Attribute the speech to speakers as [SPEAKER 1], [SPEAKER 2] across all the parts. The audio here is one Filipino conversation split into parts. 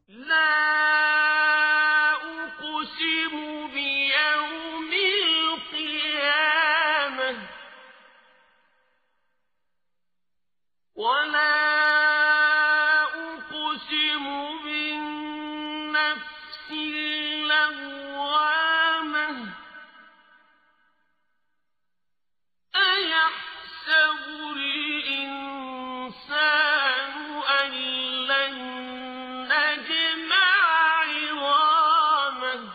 [SPEAKER 1] لا أقسم بيوم القيامة ولا أقسم بالنفس اللوامة أيحسب الإنسان أن لن نجمع عظامه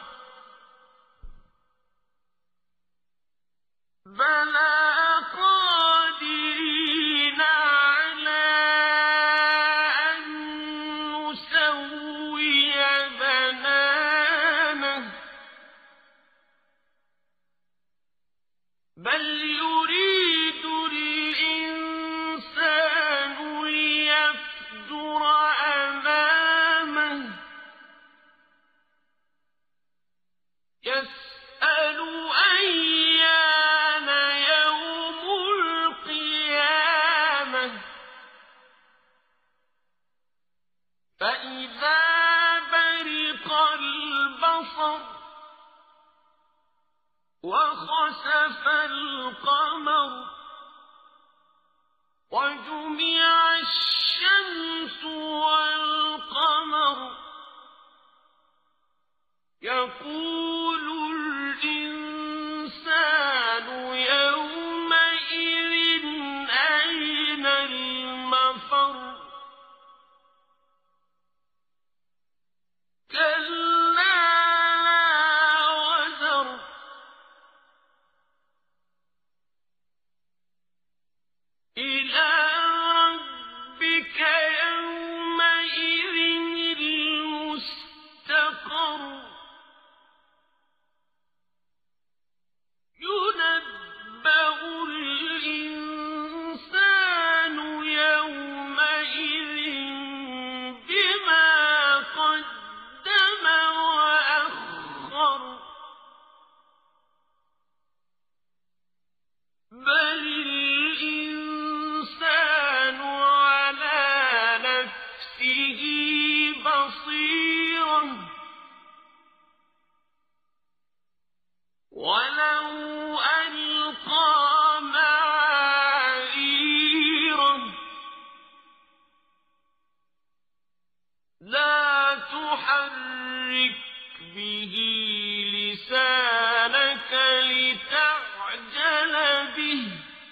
[SPEAKER 1] بلى قادرين على أن نسوي بنانه بل يريد الإنسان ليفجر أمامه يسأل أيان يوم القيامة فإذا برق البصر وخسف القمر وجمع الشمس والقمر يقول الإنسان يومئذ أين المفر كلا لا وزر إلى ربك يومئذ المستقر ينبأ الإنسان يومئذ بما قدم وأخر بل الإنسان على نفسه بصيرة ولو ألقى معاذيره لا تحرك به لسانك لتعجل به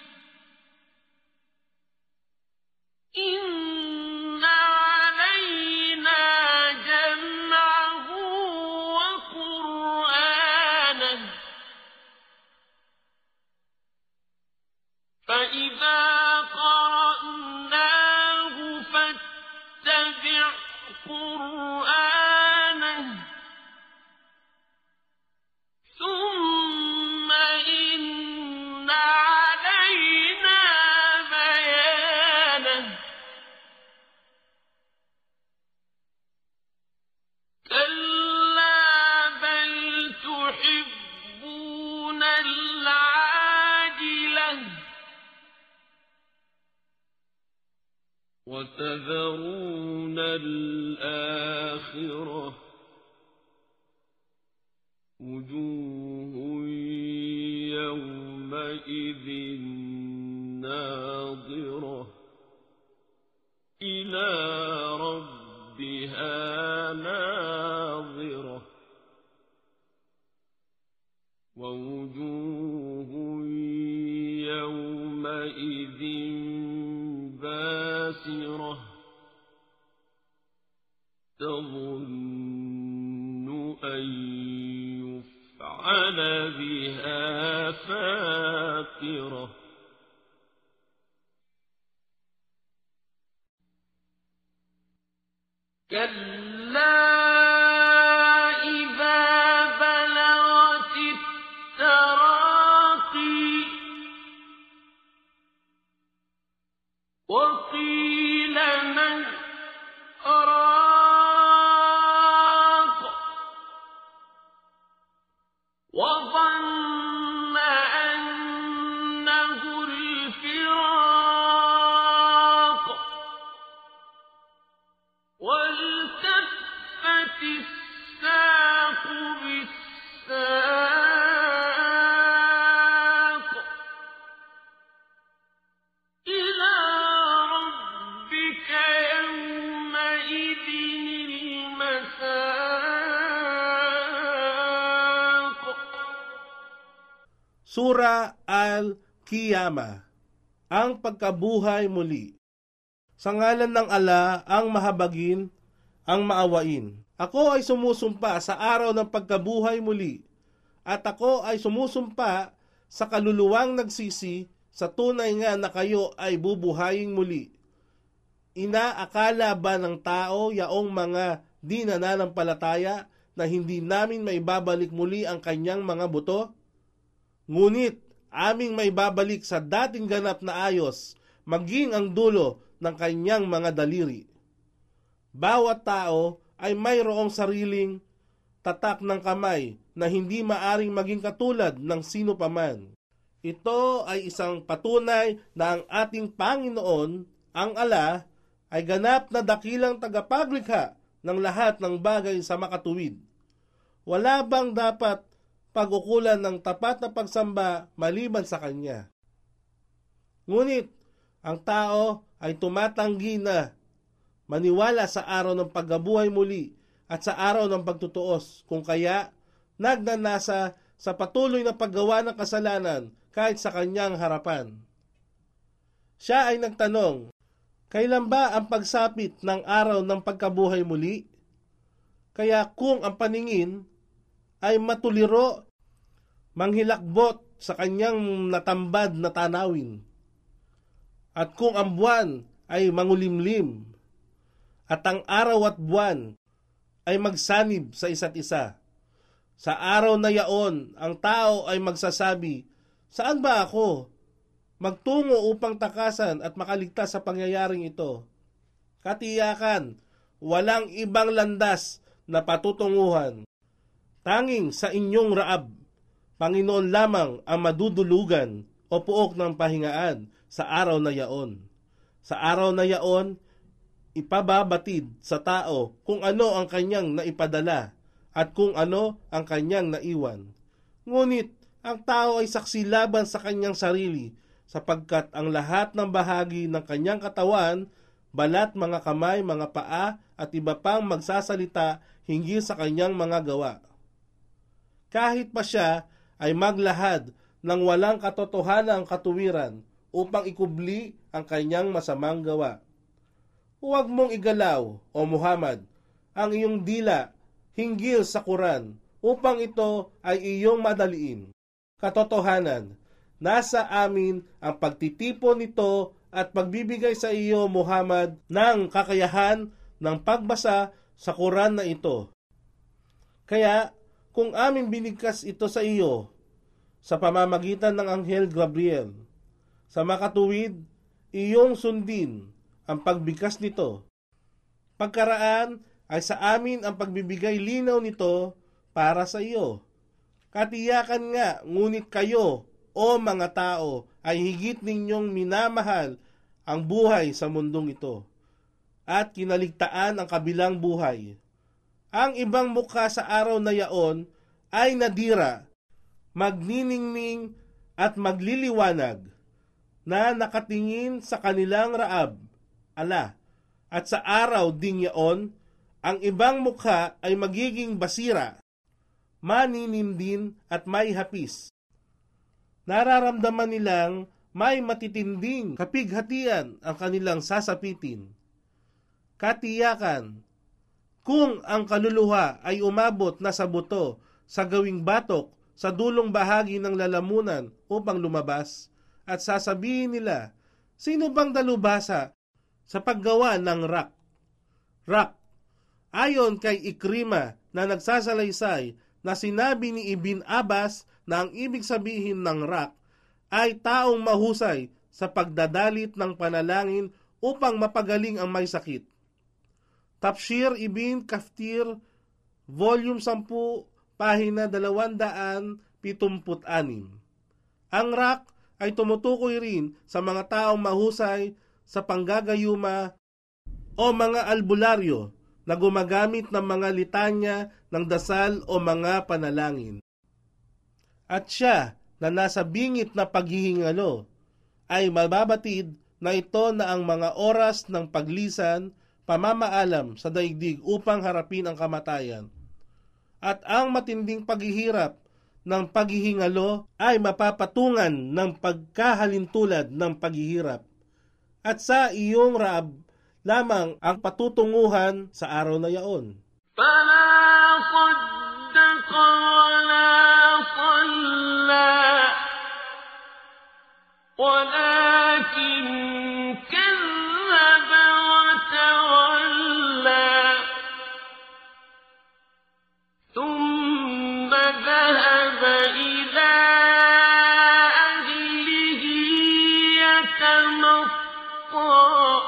[SPEAKER 1] إن علينا جمعه وقرآنه فإذا قرأناه فاتبع قرآنه ثم إن علينا بيانه كلا بل تحبون العاجلة وتذرون الآخرة وجوه يومئذ ناظرة إلى ربها ناظرة ووجوه يومئذ باسرة تظن أن يفعل بها فاقرة كلا إذا بلغت التراقي وقيل من راق وظن أنه الفراق والتفت الساق بالساق إلى ربك يومئذ المساق.
[SPEAKER 2] Sura Al-Qiyamah, ang pagkabuhay muli. Sa ngalan ng Allah, ang mahabagin, ang maawain. Ako ay sumusumpa sa araw ng pagkabuhay muli, at ako ay sumusumpa sa kaluluwang nagsisi sa tunay nga na kayo ay bubuhayin muli. Inaakala ba ng tao yaong mga di nananampalataya na hindi namin maibabalik muli ang kanyang mga buto? Ngunit aming maibabalik sa dating ganap na ayos, maging ang dulo ng kanyang mga daliri. Bawat tao ay mayroong sariling tatak ng kamay na hindi maaring maging katulad ng sino paman. Ito ay isang patunay na ang ating Panginoon, ang Allah, ay ganap na dakilang tagapaglikha ng lahat ng bagay sa makatuwid. Wala bang dapat pag-ukulan ng tapat na pagsamba maliban sa Kanya? Ngunit, ang tao ay tumatanggi na maniwala sa araw ng pagkabuhay muli at sa araw ng pagtutuos, kung kaya nagnanasa sa patuloy na paggawa ng kasalanan kahit sa kanyang harapan. Siya ay nagtanong, kailan ba ang pagsapit ng araw ng pagkabuhay muli? Kaya kung ang paningin ay matuliro, manghilakbot sa kanyang natambad na tanawin, at kung ang buwan ay mangulimlim, at ang araw at buwan ay magsanib sa isa't isa, sa araw na yaon, ang tao ay magsasabi, saan ba ako? Magtungo upang takasan at makaligtas sa pangyayaring ito. Katiyakan, walang ibang landas na patutunguhan. Tanging sa inyong Raab, Panginoon lamang ang madudulugan o puok ng pahingaan sa araw na yaon. Sa araw na yaon, ipababatid sa tao kung ano ang kanyang naipadala at kung ano ang kanyang naiwan. Ngunit, ang tao ay saksi laban sa kanyang sarili sapagkat ang lahat ng bahagi ng kanyang katawan, balat, mga kamay, mga paa at iba pang magsasalita hinggil sa kanyang mga gawa. Kahit pa siya ay maglahad ng walang katotohanang katuwiran upang ikubli ang kanyang masamang gawa. Huwag mong igalaw, O Muhammad, ang iyong dila hinggil sa Quran upang ito ay iyong madaliin. Katotohanan, nasa amin ang pagtitipon nito at pagbibigay sa iyo, Muhammad, ng kakayahan ng pagbasa sa Quran na ito. Kaya, kung aming binigkas ito sa iyo sa pamamagitan ng Anghel Gabriel, sa makatuwid, iyong sundin ang pagbigkas nito. Pagkaraan ay sa amin ang pagbibigay linaw nito para sa iyo. Katiyakan nga, ngunit kayo, o mga tao, ay higit ninyong minamahal ang buhay sa mundong ito, at kinaligtaan ang kabilang buhay. Ang ibang mukha sa araw na yaon ay nadira, magniningning at magliliwanag, na nakatingin sa kanilang Raab, Allah, at sa araw ding yaon, ang ibang mukha ay magiging basira, maninindin at may hapis. Nararamdaman nilang may matitinding kapighatian ang kanilang sasapitin. Katiyakan, kung ang kaluluha ay umabot na sa buto sa gawing batok sa dulong bahagi ng lalamunan upang lumabas, at sasabihin nila, sino bang dalubhasa sa paggawa ng rak? Rak, ayon kay Ikrima na nagsasalaysay na sinabi ni Ibn Abbas na ang ibig sabihin ng rak ay taong mahusay sa pagdadalit ng panalangin upang mapagaling ang may sakit. Tafsir Ibn Kathir, Volume 10, Pahina 276. Ang rak ay tumutukoy rin sa mga taong mahusay sa panggagayuma o mga albularyo na gumagamit ng mga litanya ng dasal o mga panalangin. At siya na nasa bingit na paghihingalo ay mababatid na ito na ang mga oras ng paglisan, pamamaalam sa daigdig upang harapin ang kamatayan. At ang matinding paghihirap ng paghihingalo ay mapapatungan ng pagkahalintulad ng paghihirap. At sa iyong Raab lamang ang patutunguhan sa araw na yaon.
[SPEAKER 1] فَلَا صَدَّقَ وَلَا صَلَّى وَلَكِنْ كَذَّبَ وَتَوَلَّى ثُمَّ ذَهَبَ إِلَى أَهْلِهِ يَتَمَطَّىٰ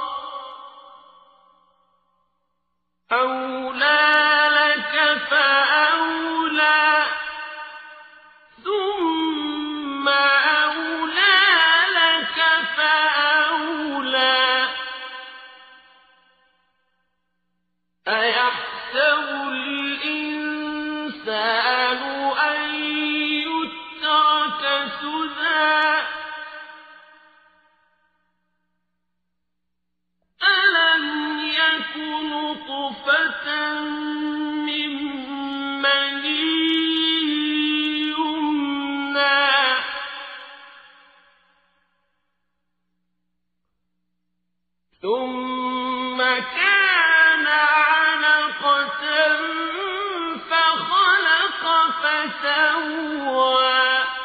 [SPEAKER 1] أَوْلَىٰ لَكَ فَأَوْلَىٰ ثُمَّ أَوْلَىٰ لَكَ فَأَوْلَىٰ أَيَحْسَبُ الْإِنسَانُ أَن يُتْرَكَ سُدًى أَلَمْ يَكُ نُطْفَةً مِّن مَّنِيٍّ يُمْنَىٰ ثُمَّ كَانَ عَلَقَةً فَخَلَقَ فَسَوَّىٰ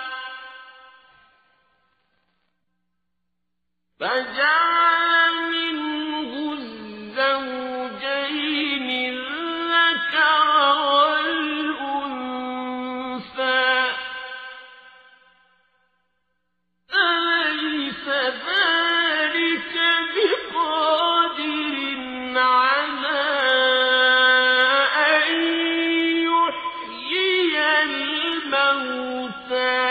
[SPEAKER 1] فَجَعَلَ مِنْهُ الزَّوْجَيْنِ الذَّكَرَ وَالْأُنثَىٰ أَلَيْسَ ذَلِكَ بِقَادِرٍ عَلَىٰ أَن يُحْيِيَ الْمَوْتَىٰ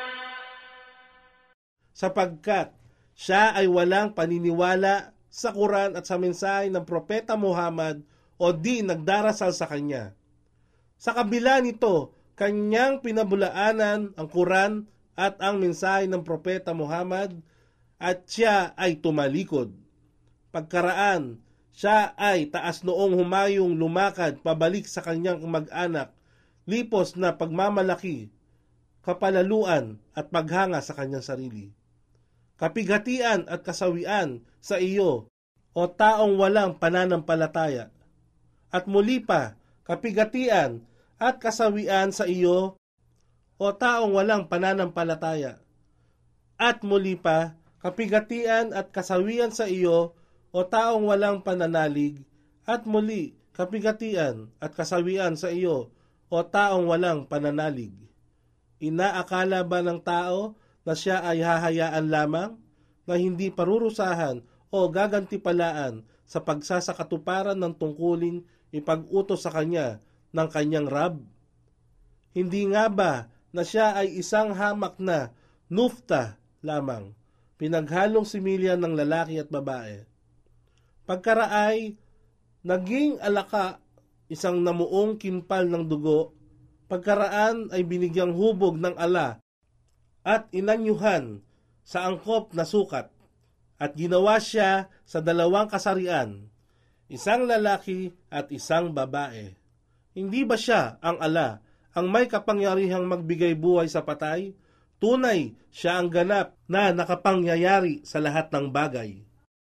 [SPEAKER 2] Sapagkat siya ay walang paniniwala sa Quran at sa mensahe ng Propeta Muhammad o di nagdarasal sa kanya. Sa kabila nito, kanyang pinabulaanan ang Quran at ang mensahe ng Propeta Muhammad at siya ay tumalikod. Pagkaraan, siya ay taas noong humayong lumakad pabalik sa kanyang mag-anak, lipos na pagmamalaki, kapalaluan at paghanga sa kanyang sarili. Kapighatian at kasawian sa iyo, o taong walang pananampalataya. At muli pa, kapighatian at kasawian sa iyo, o taong walang pananampalataya. At muli pa, kapighatian at kasawian sa iyo, o taong walang pananalig. At muli, kapighatian at kasawian sa iyo, o taong walang pananalig. Inaakala ba ng tao na siya ay hahayaan lamang, na hindi parurusahan o gagantipalaan sa pagsasakatuparan ng tungkuling ipag-utos sa kanya ng kanyang Rab? Hindi nga ba na siya ay isang hamak na nufta lamang, pinaghalong similya ng lalaki at babae? Pagkaraay, naging alaka, isang namuong kimpal ng dugo, pagkaraan ay binigyang hubog ng ala at inanyuhan sa angkop na sukat, at ginawa siya sa dalawang kasarian, isang lalaki at isang babae. Hindi ba siya ang ala, ang may kapangyarihang magbigay buhay sa patay? Tunay, siya ang ganap na nakapangyayari sa lahat ng bagay.